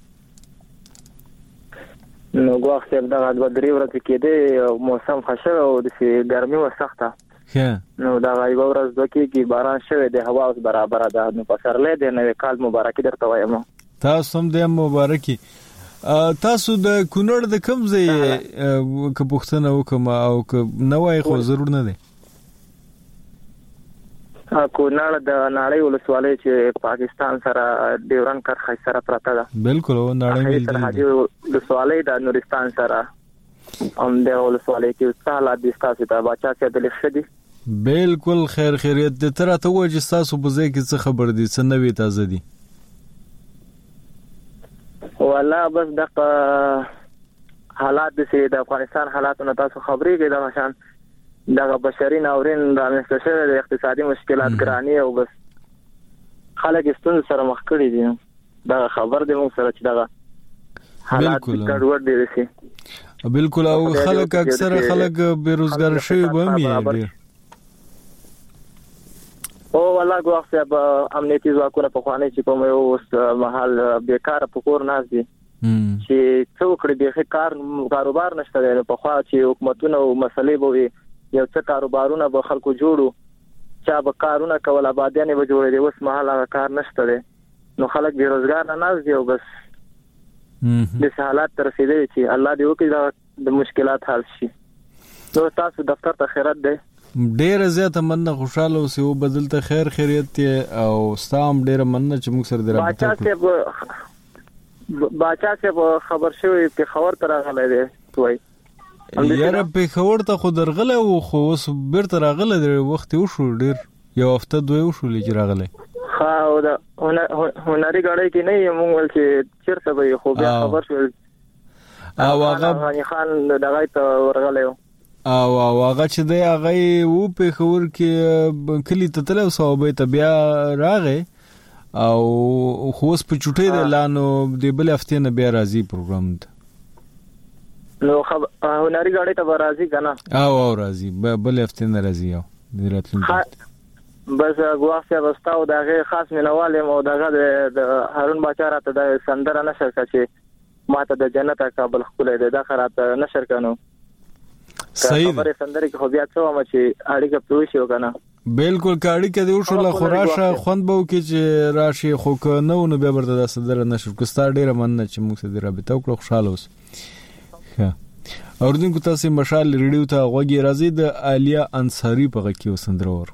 نو ګواښ صاحب دغه دوه درې ورځې کېدې موسم ښه شوی او داسې ګرمي وه سخته نو دغه یوه ورځ دوه کېږي باران شوی دی هوا اوس برابره ده نو پسرلی دی نوی کال مبارکي درته وایم تاسو هم دی مبارکي تاسو د کونړ د کوم ځای که پوښتنه وکړم او که نه وایي خو ضرور نه دی کونړ د ناړۍ ولسوالۍ چې پاکستان سره ډیورنډ کرښه سره پرته ده بالکل او ناړۍ مل دی ولسوالۍ د نورستان سره هم د ولسوالۍ کې څه حالات دي ستاسو ته باچا صاحب د لیک دي بالکل خیر خیریت د تر ته وایي چې تاسو په ځای کې څه خبر دي څه نوې تازه دي والله بس دغه حالات د سید افغانستان حالاتونه تاسو خبرې کې د مشان دغه بشري ناورین رامنځته شوی د اقتصادي مشکلات ګرانی او بس خلک ستونزې سره مخ کړي دي دا خبر دی موږ سره چې دغه حالات ګډوډ دي دي بالکل او خلک اکثر خلک بیروزګار شوی به مې او والله ګواښ صاحب امنیتي ځواکونه په خوانې چې کوم یو محل بیکاره په کور ناز دي چې څوک دې کار کاروبار نشته دی په خوا چې حکومتونه او مسلې به یو څه کاروبارونه به خلکو جوړو چا به کارونه کول آبادیانې به جوړې دي اوس محل هغه کار نشته دی نو خلک بیروزګار نه ناز دي او بس د حالات تر رسیدلي چې الله دې وکړي د مشکلات حل شي نو تاسو دفتر ته خیرت دی ډېر زیاته مننه خوشاله اوسې او بدل ته خیر خیریت او ستام ډېر مننه چې موږ سره درابطه باچا صاحب باچا صاحب خبر شوی په خبر تر راغلی دی توي یاره په خبر ته خو درغله او خو اوس بیرته راغله د وخت وشو ډېر یو هفته دوی وشو لږ راغله ها او دا هنري غړې کې نه موږ ول چې چیرته به خو بیا خبر شو او هغه خان دغه ته ورغله او هغه چې دی هغه و په خبر کې کلی ته تل او به ته بیا راغې او خو اوس په چټې د لانو د بل هفته نه بیا راځي پروګرام ته نو خب هنري غړې ته راځي کنه او او راځي بل هفته نه راځي او دراتلونکي بس ګواښ صاحب واستاو دغه خاص مینواله مو دغه د هارون باچا راته د سندره نشر کړي ماته د جنت کابل خپل د خراته نشر کړي صحیح خبره سندره کې خو بیا څه ومه چې اړیکه پروشي وکنه بالکل کاړي کې د وشله خوراشه خوند به وکي چې راشي خو نه ونه به برته د صدر نشر کوستا ډیره مننه چې موږ سره رابطه وکړو خوشاله اوس ها اوردونکو تاسو مشال ریډیو ته غوږی راځي د عالیه انصاری په غږ کې وسندرور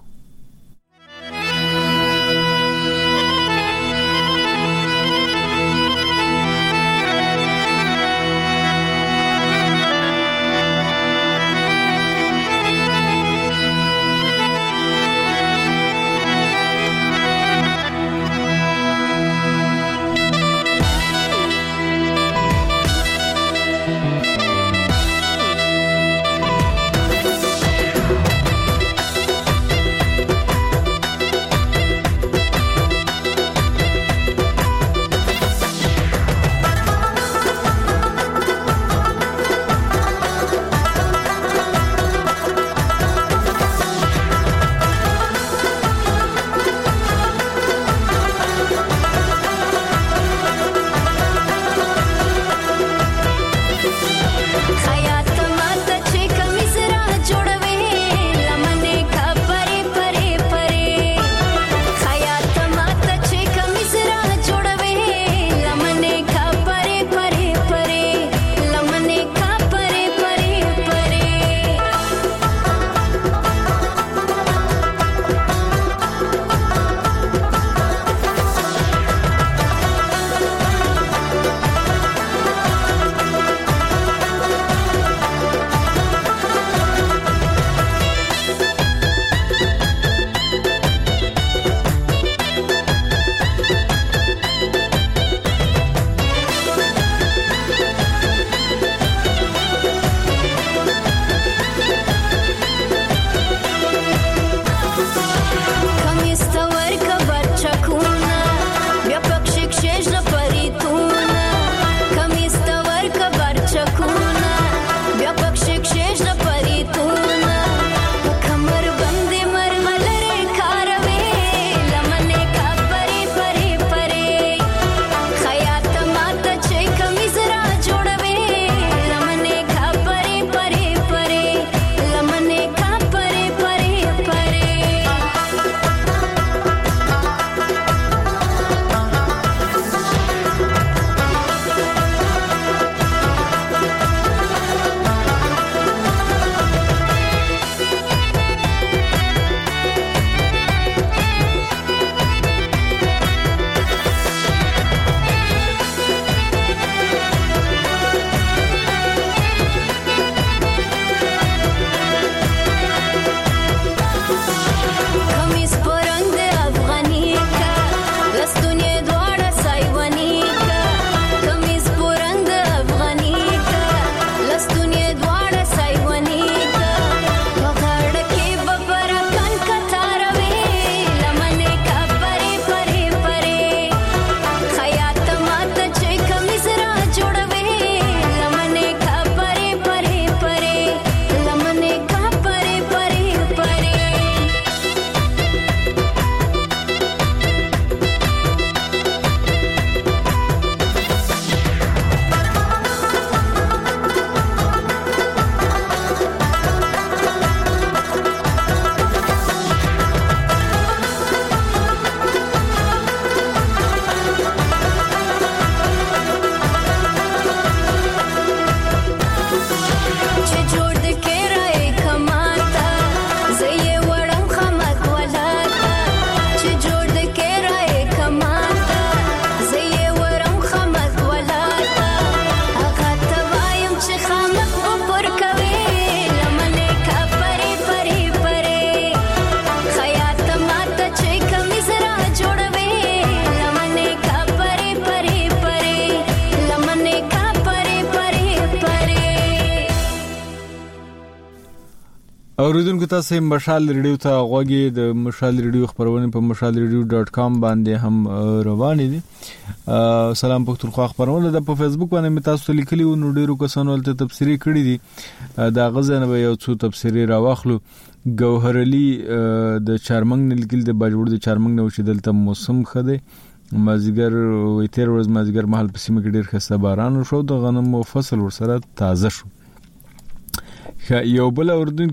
اوریدونکو تاسو مشال ریډیو ته غوږی د مشال ریډیو خبرونه په مشال ریډیو ډاټ کام باندې هم روان دي. سلام پښتونخوا خبرونه د په فیسبوک باندې مې تاسو لیکلي و، نو ډیرو کسانو ته تفسیری کړی دي. دا غزنه به یو څو تفسیری راوخلو. ګوهر علي د چارمنګ نه لیکل د باجوړ د چارمنګ نو چې دلته موسم خده مازیګر وې تیر ورځ مازیګر محل په سیمه کې ډیر خسته باران وشو، د غنم فصل ورسره تازه شو. یو بل اردن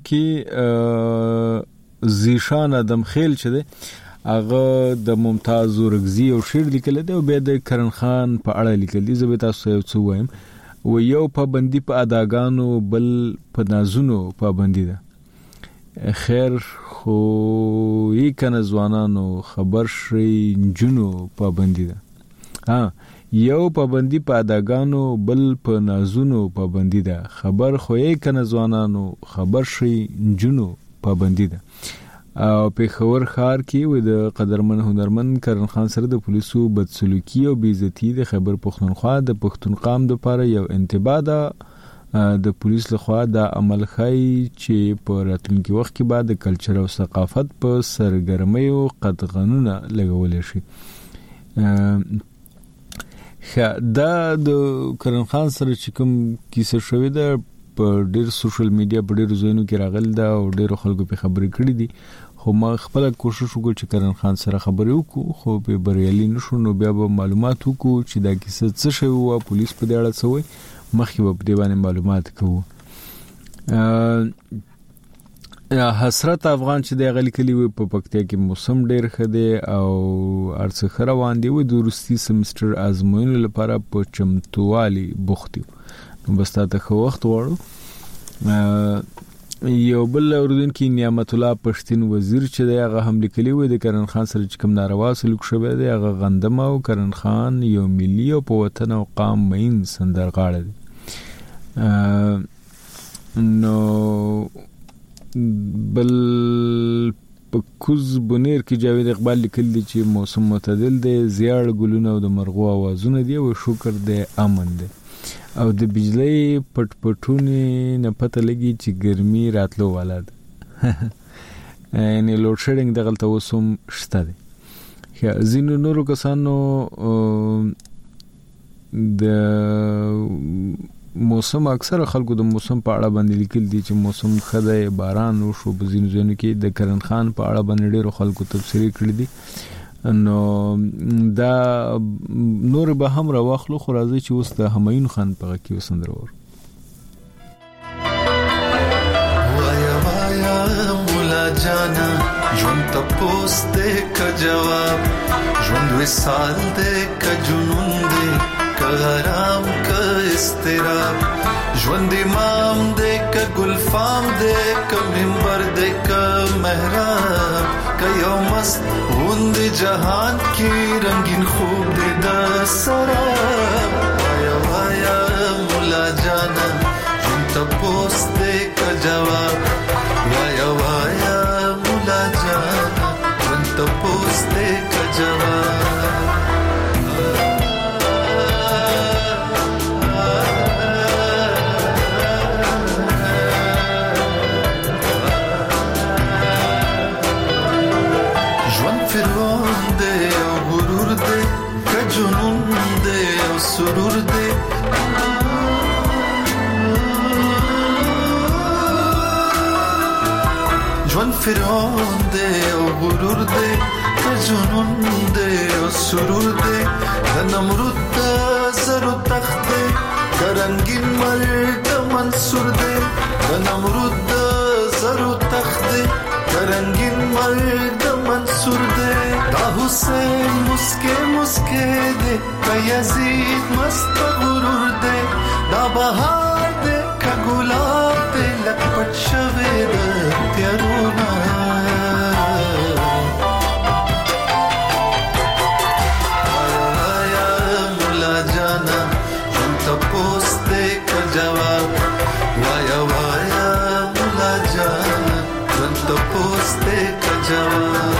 کې زیشان ادم خیل چې ده هغه د ممتاز ورغزي او شعر لیکل دی او به د کرن خان په اړه لیکل دي. زه به تاسو یو څه وایم. و یو پابندي په اداګانو بل په نازونو پابندي ده، خیر خو یې کنه ځوانانو خبر شي جنو پابندي ده. ها یو پابندي په اداګانو بل په نازونو پابندي ده، خبر خو یې کنه ځوانانو خبر شي جنو پابندي ده. او په خور خار کې و د قدرمن هنرمن کرن خان سره د پولیسو بدسلوکی او بیزتی د خبر پښتونخوا د پښتون قام د لپاره یو انتباه ده د پولیس لخوا د عمل خای چې په راتلونکي وخت کې بعد د کلچر او ثقافت په سرګرمۍ او قدغنونه لګول شي. دا د کرن خان سره چې کوم کیسه شوې ده په ډېر سوشل میډیا په ډېر ځایونو کې راغلی ده او ډېر خلکو په خبرې کړې دي، خو ما خپل کوشش وکړ چې کرن خان سره خبرې وکړو، خو په بریالي نشو. نو بیا به معلومات وکړو چې دا کیسه څه شوی و، پولیس په دې اړه څه وایي، مخکې به په دې باندې معلومات کوو. حسرت افغان چې د غلی کلی په پکتیا کې موسم ډیر خده او ارڅ خروان دی و د روسي سمستر ازموینو لپاره په چمتووالي بوختي. نو بس تاسو خو وخت وړو. یو بل اردن کې نعمت الله پښتين وزیر چې دغه هم لیکلی و د کرن خان سره چې کوم ناروا سلوک شوی دی، هغه غندم او کرن خان یو ملي او په وطن او قام مین سندرغاړی دی. نو بل پکوز بنیر کې جاوید اقبال لیکل دي چې موسم معتدل دی، زیړ ګلونه او د مرغو आवाजونه دي او شکر دی امن دی او د بجلی پټ پټونی نه پته لګي چې ګرمي راتلو والا ده. یعنی لوډ شیډینګ دغلته وسوم شته دی. ځینو نورو کسانو د موسم اکثر خلکو د موسم په اړه باندې لیکل دي چې موسم خدای باران وشو. په ځینو ځینو کې د کرن خان په اړه باندې ډېر خلکو تفسیر کړی دي. نو دا نور به هم راوخلو، خو راځي چې اوس د همایون خان په غږ کې وسندر ور وایا وایا مولا جانا ژوند ته پوس دې ک جواب ژوند وسال دې ک جنون دې کرام ک استراب ژوند امام دې ک ګلفام دې ک منبر دې ک محراب ک یو مست غوند جهان کې رنگین خوب دې د سراب وایا وایا مولا جانا ژوند ته پوس دې ک جواب وایا وایا مولا جانا ژوند ته پوس دې ک جواب سرور دے جوان فرعون دے او غرور دے جنون دے او سرور دے نمرود دا زر و تخت دے کرنگین مرد منصور دے نمرود دا زر و تخت دے کرنگین مرد منصور دے دا حسین مسکے مسکے دے کا یزید مست غرور دے دا بہار دے کا گلاب دے لکپٹ شوے دے تیارونا آیا مولا جانا ہم تپوس دے کا جواب وایا وایا مولا جانا ہم تپوس دے کا جواب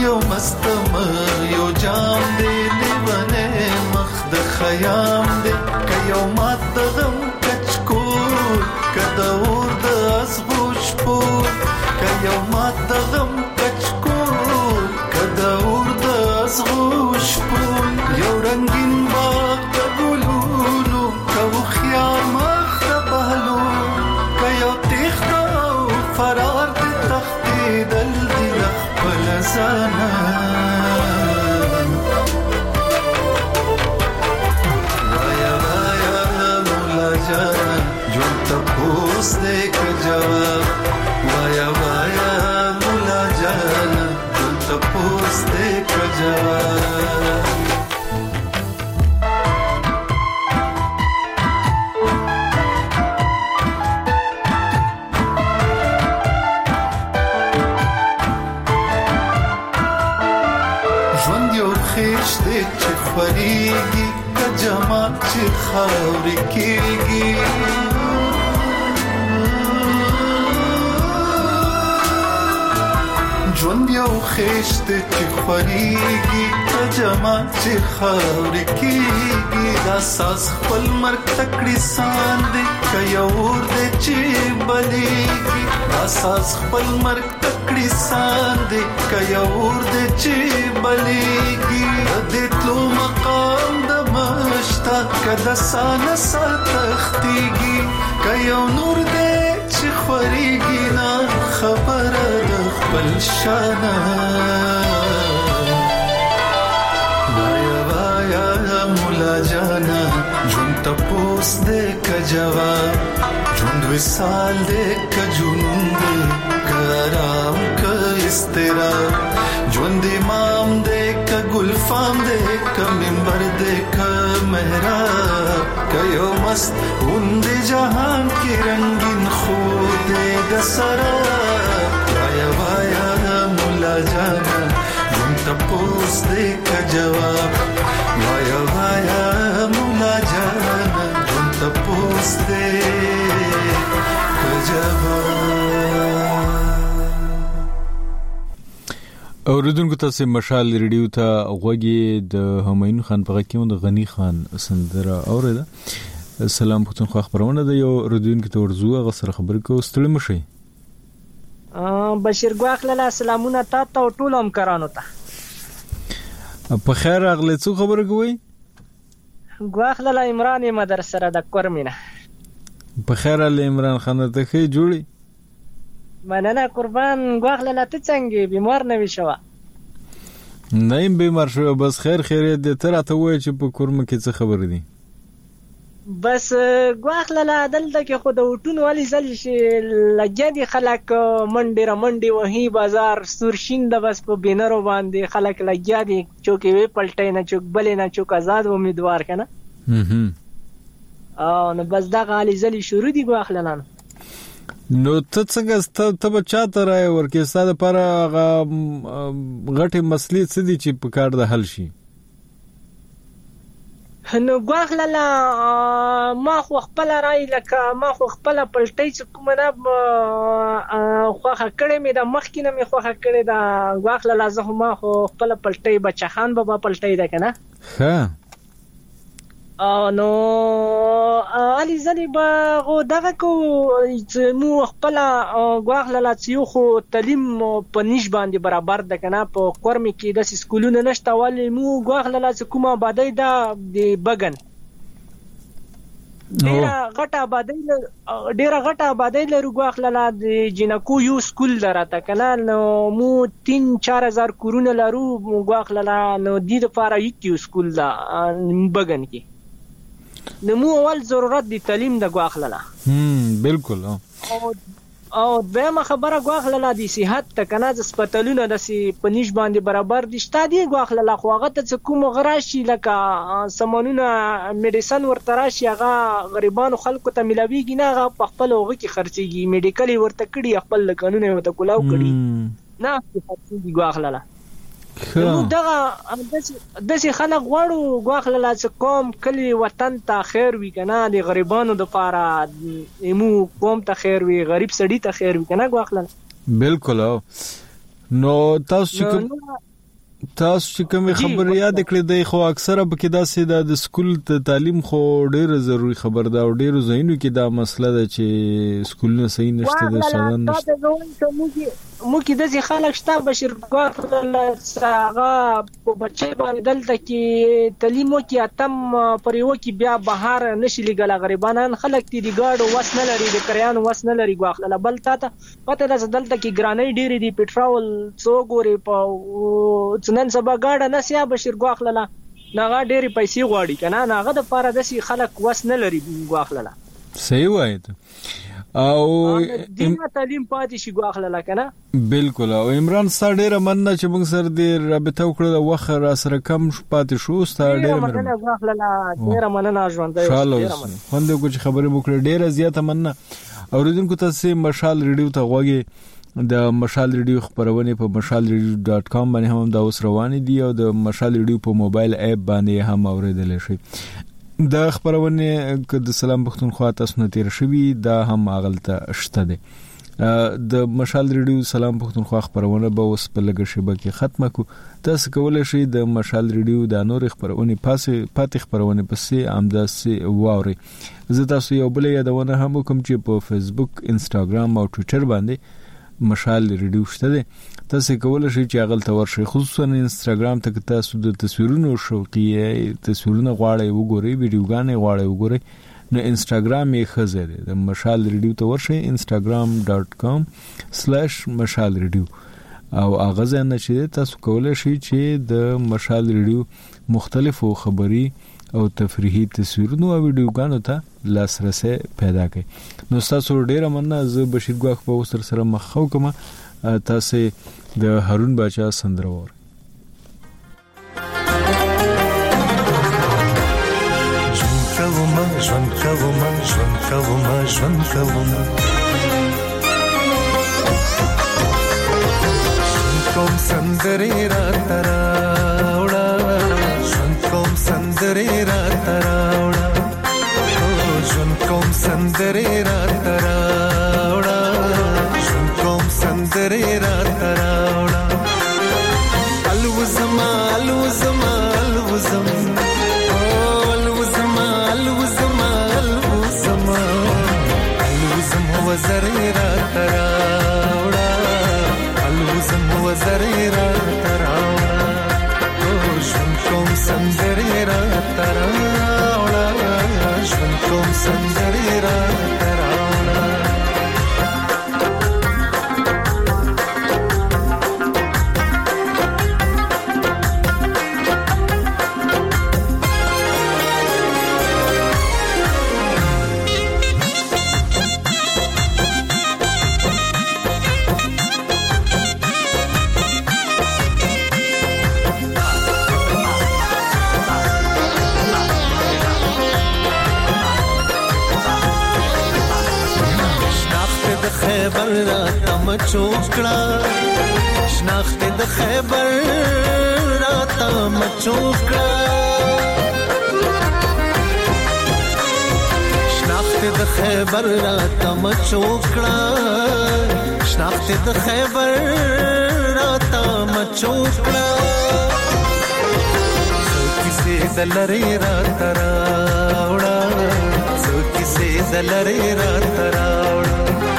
یو مستم یو جام دی لیونه مخ د خیام دی که یو مات د غم کچکول که د اور د ازغو شپول که یو مات د غم کچکول که د اور د ازغو شپول یو رنگین باغ د ګلونو که هوښیار مخ د بهلول که یو تیښته او فرار د تښتېدل دي له خپل ځانه وایا وایا مولا جانه ژوند تپوس دی که جواب وایا وایا مولا جانه ژوند تپوس دی که جواب چې خوريږي که جمال چې خاورې کېږي ژوند یو خېشت چې خوريږي که جمال چې خاورې کېږي دا ساز خپل مرګ تکړې سان دی که یو اور دی چې بلېږي دا ساز خپل مرګ تکړې سان دی که یو اور دی چې بلېږي د تلو مقام د مشته که د سانه سا تختېږي که یو نور دی چې خورېږي نه خبره د خپل شانه وایا وایا مولا جانه ژوند تپوس دی که جواب ژوند وصال دی که جنون دی که آرام که اضطراب ژوند امام دی که گلفام دی که منبر دی که محراب که یو مست غوند جهان کې رنگین خور دی د سراب وایا وایا مولا جانا ژوند تپوس دی که جواب وایا وایا مولا جانا ژوند تپوس دی که جواب. اوریدونکو تاسو مشال ریډیو ته غوږی د همایون خان په غکیون د غنی خان سندره اوریده. سلام پښتونخوا خبرونه د یو ریډیونکو ته ورزو غسر خبر کو ستړي مشي. بشیر ګواخله سلامونه تاسو ته ټول هم کرانو ته. په خیر اغله څو خبر کوي؟ ګواخله عمران مدرسه د کورمینه. په خیر ال عمران خان ته خې جوړي. مننه قربان ګواخله ته څنګه بیمار نه وشوا؟ نه یم بیمار شو بس خیر خیریت دې تر ته وای چې په کورم کې څه خبر دي؟ بس ګواخله دلته کې خو د وټون والی زل شي لګیدي خلک منډي را منډي وهي بازار سورشین د بس په بینرو باندې خلک لګیدي چوکي وی پلټای نه چوک بلې نه چوک آزاد امیدوار کنه. هم او نو بس دا غالي زلی شروع دي ګواخله نه. نو ته څنګه ته به چاته راي ورکې ستاسو لپاره غټي مسلې څه دي چې په کار د حل شي؟ نو ګواخله ما خو خپل راي لکه ما خو خپل پلټي چې کومه نه خوخه کړې مې د مخکینه مې خوخه کړې دا ګواخله لازم ما خو خپل پلټي بچخان بابا پلټي ده کنه. ها نو علي زنی با غو دغه کو مو خپل ګواخله لاتیو خو تعلیم په نش باندې برابر ده کنه په کورمي کې د سکولونو نشته والی مو ګواخله لاس کومه آبادی دا د بغن ډیره غټه آبادی ډیره غټه آبادی لرو ګواخله لا د جنکو یو سکول درته کنه نو مو تین چار هزار کورونه لرو ګواخله لا نو د لپاره یو سکول دا بغن کې نو مو اول ضرورت دی تعلیم د ګواخله لا. هم بالکل. او او دغه خبره ګواخله لا دي صحت ته کنه د سپټالونو د سی پنيش باندې برابر دي شته دی ګواخله لا خو هغه ته کوم غراشي لکه سمونونه میډیسن ورته راشي هغه غریبانو خلکو ته ملاويږي نه هغه په خپل هغه کې خرڅيږي میډیکل ورته کړي خپل قانون ورته کولاو کړي نه خرڅيږي ګواخله لا. نو دغه داسې خلک غواړو ګواخله لا چې قوم کلی وطن ته خیر وي کنه د غریبانو د پاره مو قوم ته خیر وي غریب سړی ته خیر وي کنه ګواخله. بالکل. نو تاسو چې تاسو چې کوم خبر یاد کړی دی خو اکثره به کې دا سي د سکول ته تعلیم خو ډیره ضروری خبر ده او ډیرو ځایونو کې دا مسله ده چې سکولونه صحیح نشته د شاګردانو نشته مو کې د ځي خلک شته بشیر ګواه هغه په بچي باندې دلته کې تعلیم کې اتم پر یو کې بیا بهار نشي لګل غریبانان خلک دي د ګاډو وس نه لري د کریانو وس نه لري ګواخله بل تا ته پته ده دلته کې ګرانۍ ډیری دي پټرول څو ګوري په نن سبا ګاډه نسیا بشیر ګواخله ناغه ډیری پیسې غواړي کنه ناغه د پاره د سي خلک وس نه لري ګواخله صحیح وایي او دغه تعلیم پاتې شي ګواخله کنه بالکل او عمران سره ډیره مننه چې موږ سره د رابطه وکړه وخت را سره کم پاتې شو ستاره ډیره مننه ګواخله ډیره مننه ژوند دی ډیره مننه خوند کو چې خبرې وکړه ډیره زیاته مننه اوریدونکو تاسو مشال ریډیو ته غوږی د مشال ریډیو خبرونه په مشال ریډیو ډاټ کام باندې هم د اوس روان دي او د مشال ریډیو په موبایل اپ باندې هم اوریدل شي د خبرونه ک د سلام پښتونخوا تاسو نه تیر شوی دا هم اغلته شته دي د مشال ریډیو سلام پښتونخوا خبرونه به اوس په لګ شبه کې ختمه کو تاسو کولای شئ د مشال ریډیو د نور خبرونه پاسه پاتې خبرونه پسې امداسي واوري زه تاسو یو بل یادونه هم کوم چې په فیسبوک انستګرام او ټوئیټر باندې مشال ریډیو شته دي تاسو کولای شئ چې هغه ته ورشئ خصوصا انستګرام ته تاسو د تصویرونو شوقي تصویرونه غواړئ وګورئ ویډیوګانې غواړئ وګورئ نو انستګرام یې خزه ده د مشال ریډیو ته ورشئ انستګرام ډاټ کام سلیش مشال ریډیو او هغه ځنه چې تاسو کولای شئ چې د مشال ریډیو مختلفو خبري او تفریحي تصویرونو او ویډیوګانو ته لاسرسي پیدا کړئ نو تاسو ډیره مننه زه بشیر ګواخ په وسر سره مخاو کوم تاسو د هارون باچا سندرور ژوند کوم ژوند کوم ژوند کوم ژوند کوم کوم سندري را تراوړه ژوند کوم سندري را تراوړه ژوند کوم سندري را تراوړه ژوند کوم سندري را تراوړه الوزما الوزما الوزم الوزما الوزما الوزما الوزم وزري را تراوړه الوزم وزري را تراوړه ژوند کوم سندري را تراوړه ژوند کوم سندري را تراوړه خیبر را تم چوکړه شناخت د خیبر را تم چوکړه شناخت د خیبر را تم چوکړه شناخت د خیبر را تم چوکړه کیسه دلری را تراوړه کیسه دلری را تراوړه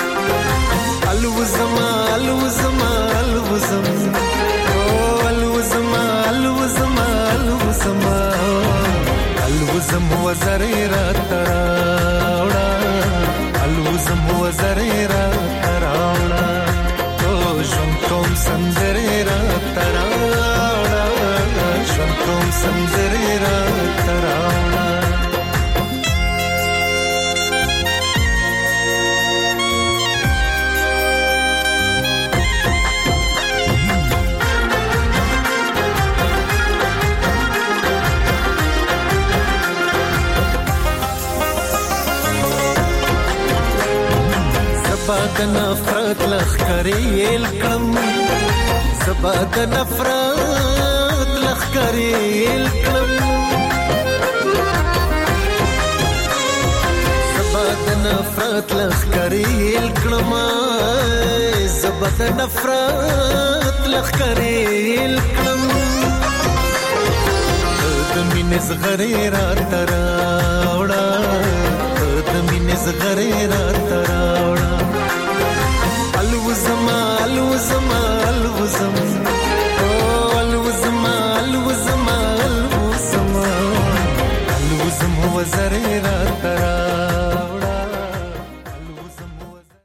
الوزما الوزما الوزم الوزما الوزما الوزما الوزم وزري را تراوړه الوزم وزري را تراوړه تو ژوند کوم سندري را تراوړه ژوند کوم سندري را تراوړه زباد نفرت لخکری الکم زباد نفرت لخکری الکم زباد نفرت لخکری الکم زباد نفرت لخکری الکم مینې زغرې را تراوړه ته د مینې زغرې را تراوړه